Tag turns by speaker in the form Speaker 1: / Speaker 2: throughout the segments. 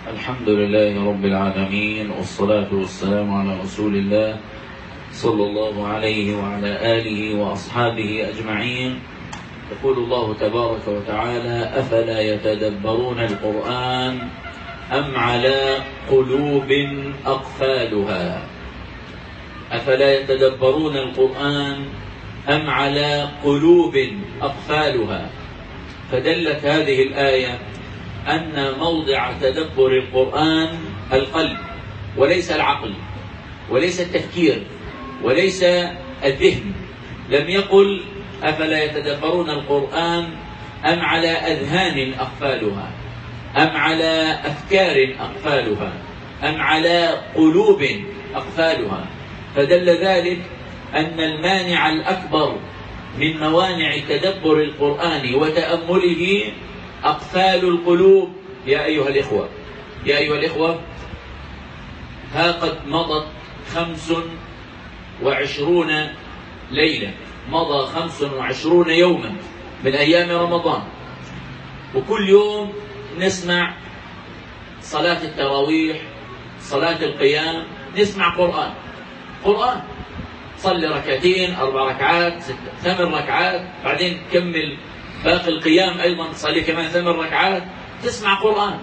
Speaker 1: الحمد لله رب العالمين، والصلاة والسلام على رسول الله صلى الله عليه وعلى آله وأصحابه أجمعين. يقول الله تبارك وتعالى: أفلا يتدبرون القرآن أم على قلوب أقفالها. أفلا يتدبرون القرآن أم على قلوب أقفالها. فدلت هذه الآية أن موضع تدبر القرآن القلب، وليس العقل، وليس التفكير، وليس الذهن. لم يقل أفلا يتدبرون القرآن أم على أذهان أقفالها، أم على أفكار أقفالها، أم على قلوب أقفالها. فدل ذلك أن المانع الأكبر من موانع تدبر القرآن وتأمله أقفال القلوب. يا أيها الإخوة، ها قد مضت 25 ليلة، مضى 25 يوما من أيام رمضان، وكل يوم نسمع صلاة التراويح، صلاة القيام، نسمع قرآن. صلي ركعتين، 4 ركعات، 8 ركعات، بعدين كمل باقي القيام أيضا تصلي كمان 8 ركعات. تسمع قرآن،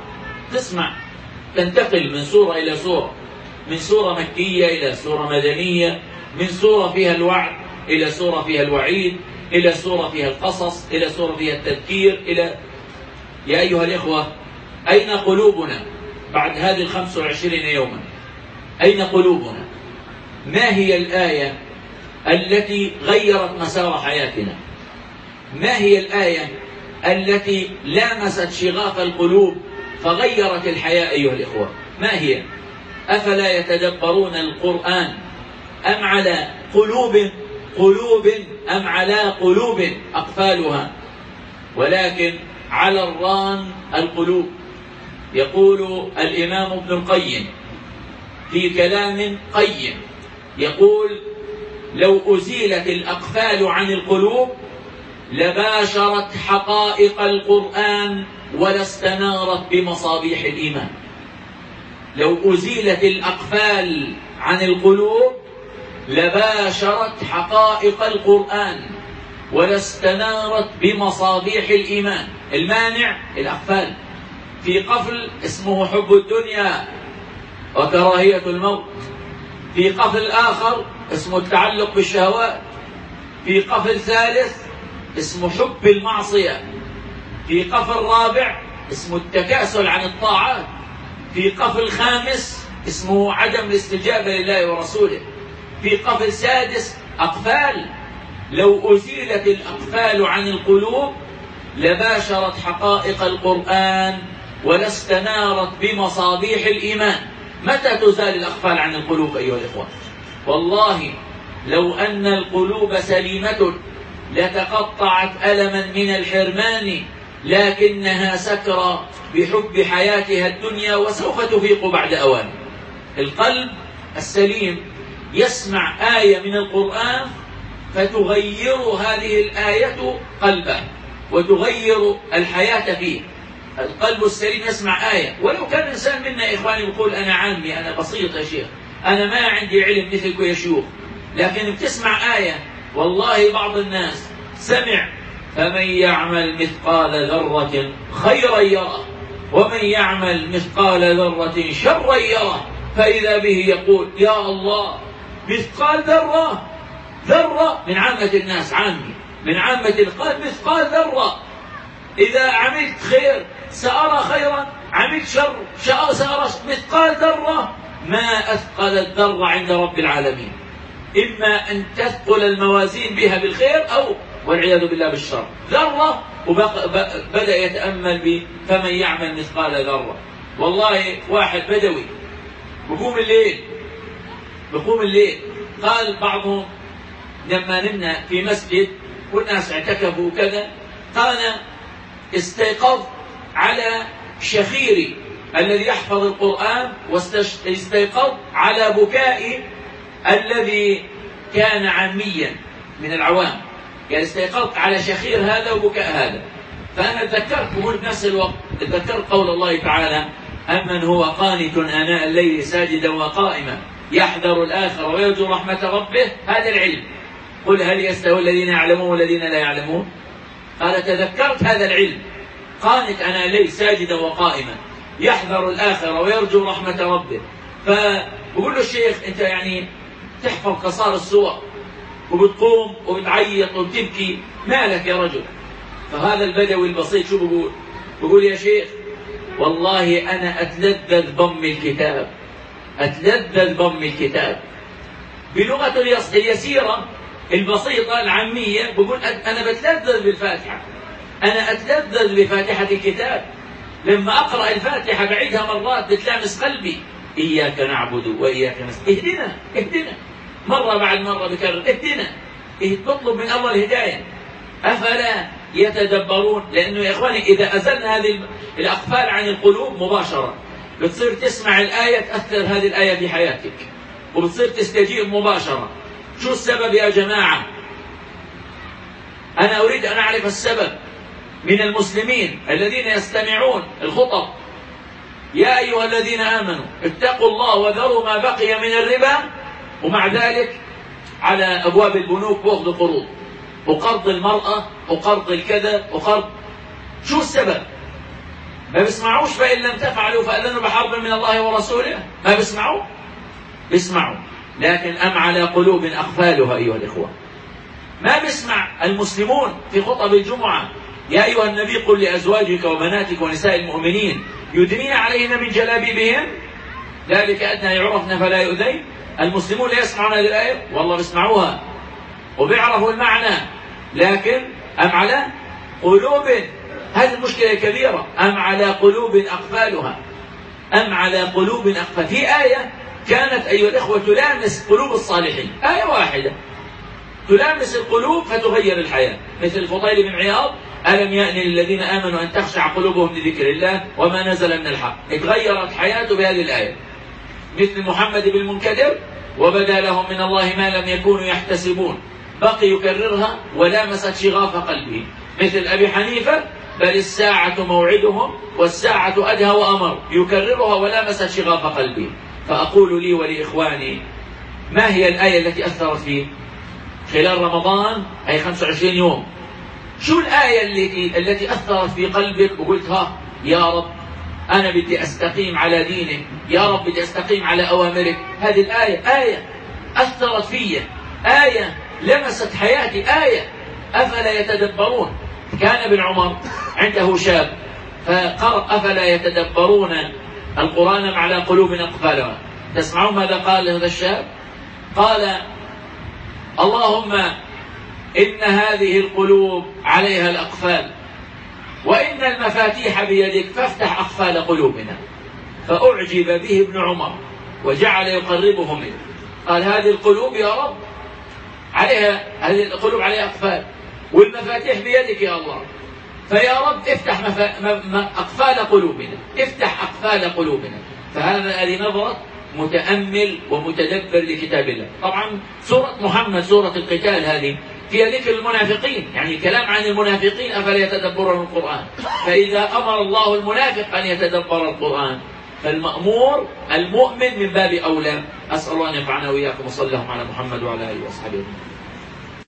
Speaker 1: تنتقل من سورة إلى سورة، من سورة مكية إلى سورة مدنية، من سورة فيها الوعد إلى سورة فيها الوعيد، إلى سورة فيها القصص، إلى سورة فيها التذكير، يا أيها الإخوة، أين قلوبنا بعد هذه 25 يوما؟ أين قلوبنا؟ ما هي الآية التي غيرت مسار حياتنا؟ ما هي الآية التي لامست شغاف القلوب فغيرت الحياة أيها الإخوة؟ ما هي؟ أفلا يتدبرون القرآن أم على قلوب أم على قلوب أقفالها؟ ولكن على الران القلوب. يقول الإمام ابن القيم في كلام قيم، يقول: لو أزيلت الأقفال عن القلوب لباشرت حقائق القرآن ولا استنارت بمصابيح الإيمان. لو أزيلت الأقفال عن القلوب لباشرت حقائق القرآن ولا استنارت بمصابيح الإيمان. المانع الأقفال. في قفل اسمه حب الدنيا وكراهية الموت، في قفل آخر اسمه التعلق بالشهوات، في قفل ثالث اسمه حب المعصية، في قفل رابع اسمه التكاسل عن الطاعات، في قفل خامس اسمه عدم الاستجابة لله ورسوله، في قفل سادس أقفال. لو أزيلت الأقفال عن القلوب لباشرت حقائق القرآن ولا استنارت بمصابيح الإيمان. متى تزال الأقفال عن القلوب أيها الإخوة؟ والله لو أن القلوب سليمة لتقطعت ألما من الحرمان، لكنها سكرى بحب حياتها الدنيا وسوف تفيق بعد أوان. القلب السليم يسمع آية من القرآن فتغير هذه الآية قلبه وتغير الحياة فيه. القلب السليم يسمع آية، ولو كان إنسان منا إخواني يقول: أنا عامي، أنا بسيط يا شيخ، أنا ما عندي علم مثلكم يا شيوخ، لكن بتسمع آية. والله بعض الناس سمع: فمن يعمل مثقال ذرة خيرا يره، ومن يعمل مثقال ذرة شرا يره، فإذا به يقول: يا الله، مثقال ذرة من عامة الناس، من عامة القلب مثقال ذرة. إذا عملت خير سأرى خيرا، عملت شر سأرى مثقال ذرة. ما أثقل الذرة عند رب العالمين، إما أن تثقل الموازين بها بالخير أو والعياذ بالله بالشر. ذرة، وبدأ يتأمل فمن يعمل مثقال ذرة. والله واحد بدوي بقوم الليل، قال بعضهم لما نمنا في مسجد والناس اعتكفوا كذا، قال: استيقظ على شخيري الذي يحفظ القرآن، واستيقظ على بكائي الذي كان عاميا من العوام. يعني استيقظت على شخير هذا وبكاء هذا. فأنا تذكرت بنفس الوقت، تذكرت قول الله تعالى: أمن هو قانت آناء الليل ساجدا وقائما يحذر الآخرة ويرجو رحمة ربه. هذا العلم. قل هل يستوي الذين يعلمون والذين لا يعلمون؟ قال تذكرت هذا العلم. قانت آناء الليل ساجدا وقائما يحذر الآخرة ويرجو رحمة ربه. فبقول له الشيخ أنت يعني تحفظ قصار السور وبتقوم وبتعيط وبتبكي، مالك يا رجل؟ فهذا البدوي البسيط شو بقول؟ بقول يا شيخ والله أنا أتلذذ بضم الكتاب، أتلذذ بضم الكتاب بلغة اليسيرة البسيطة العامية. بقول أنا بتلذذ بالفاتحة، أنا أتلذذ بفاتحة الكتاب. لما أقرأ الفاتحة بعيدها مرات بتلامس قلبي. إياك نعبد وإياك نستعين، اهدنا اهدنا، مرة بعد مرة بكرر اهدنا، تطلب من الله الهداية. أفلا يتدبرون؟ لأنه يا إخواني إذا أزلنا هذه الأقفال عن القلوب مباشرة بتصير تسمع الآية تأثر هذه الآية في حياتك وبتصير تستجيب مباشرة. شو السبب يا جماعة؟ أنا أريد أن أعرف السبب من المسلمين الذين يستمعون الخطب. يا أيها الذين آمنوا اتقوا الله وذروا ما بقي من الربا، ومع ذلك على أبواب البنوك بأخذ قروض، وقرض المرأة وقرض الكذا وقرض. شو السبب؟ ما بيسمعوش فإن لم تفعلوا فأذنوا بحرب من الله ورسوله. ما بيسمعوا لكن أم على قلوب أقفالها أيها الإخوة. ما بيسمع المسلمون في خطب الجمعة يا أيها النبي قل لأزواجك وبناتك ونساء المؤمنين يدنين عليهن من جلابيبهن ذلك أدنى يعرفن فلا يؤذين. المسلمون لا يسمعون هذه الآية؟ والله بيسمعوها وبيعرفوا المعنى، لكن أم على قلوب، هذه المشكلة الكبيرة. أم على قلوب أقفالها، أم على قلوب أقفال. في آية كانت أيها الإخوة تلامس قلوب الصالحين، آية واحدة تلامس القلوب فتغير الحياة، مثل الفضيل بن عياض ألم يأن للذين آمنوا أن تخشع قلوبهم لذكر الله وما نزل من الحق. اتغيرت حياته بهذه الآية. مثل محمد بن المنكدر وبدا لهم من الله ما لم يكونوا يحتسبون، بقي يكررها ولامست شغاف قلبه. مثل أبي حنيفة بل الساعة موعدهم والساعة أدهى وأمر، يكررها ولامست شغاف قلبه. فأقول لي ولإخواني ما هي الآية التي أثرت فيه خلال رمضان أي 25 يوم؟ شو الآية التي أثرت في قلبك وقلت ها يا رب أنا بدي أستقيم على دينك، يا رب بدي أستقيم على أوامرك؟ هذه الآية آية أثرت في، آية لمست حياتي، آية. أفلا يتدبرون؟ كان ابن عمر عنده شاب فقرأ أفلا يتدبرون القرآن على قلوب أقفالها. تسمعون ماذا قال هذا الشاب؟ قال اللهم إن هذه القلوب عليها الأقفال وإن المفاتيح بيدك فافتح أقفال قلوبنا. فأعجب به ابن عمر وجعل يقربه منه. قال هذه القلوب يا رب عليها، هذه القلوب عليها أقفال والمفاتيح بيدك يا الله، فيا رب افتح أقفال قلوبنا، افتح أقفال قلوبنا. هذه نظرة متأمل ومتدبر لكتاب الله. طبعا سورة محمد سورة القتال هذه فيها ذكر المنافقين، يعني كلام عن المنافقين أفلا يتدبرون القرآن. فإذا أمر الله المنافق أن يتدبر القرآن فالمأمور المؤمن من باب أولى. أسأل الله أن ينفعنا وإياكم وصلى الله على محمد وعلى آله وأصحابه.